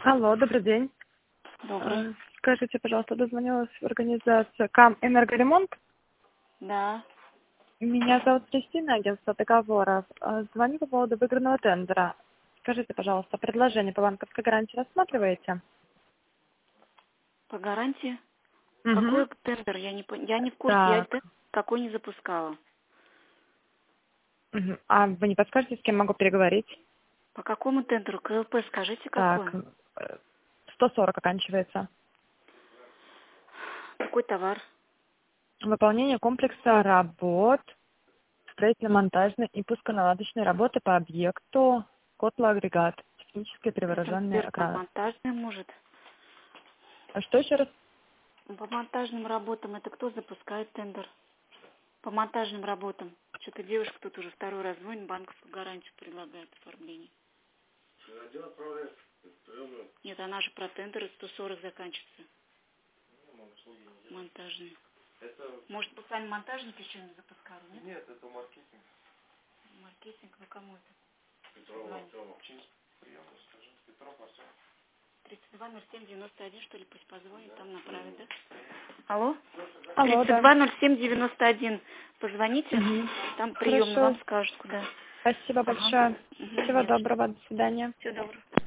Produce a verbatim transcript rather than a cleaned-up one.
Алло, добрый день. Добрый. Э, Скажите, пожалуйста, дозвонилась в организацию КАМ «Энергоремонт». Да. Меня зовут Кристина, агентство договоров. Э, Звоню по поводу выигранного тендера. Скажите, пожалуйста, предложение по банковской гарантии рассматриваете? По гарантии? Угу. Какой тендер? Я не, пон- я не в курсе. Я Так. тендер какой не запускала. Мгм. А вы не подскажете, с кем могу переговорить? По какому тендеру? КЛП скажите какой? Так, э, сто сорок оканчивается. Какой товар? Выполнение комплекса работ, строительно-монтажной и пусконаладочной работы по объекту, котлоагрегат, технически Это, привороженный наверное, по окрас. монтажным может. А что еще раз? По монтажным работам это кто запускает тендер? По монтажным работам. Что-то девушка тут уже второй раз звонит, банковскую гарантию предлагает оформление. Нет, она же про тендеры сто сорок заканчивается. Монтажные. Может, вы сами монтажники еще не запускали, нет? Нет, это маркетинг. Маркетинг, ну кому это? Петрова, Артема. Приемно, скажи. Петров, Артем. тридцать два ноль семь девяносто один, что ли, пусть позвонит, там направят, да? Алло? Алло, тридцать да. два ноль семь девяносто один. Позвоните, Угу. там приемно Хорошо. вам скажут, куда. Спасибо Ага. большое. Угу, Всего не за что. доброго. До свидания. Всего доброго.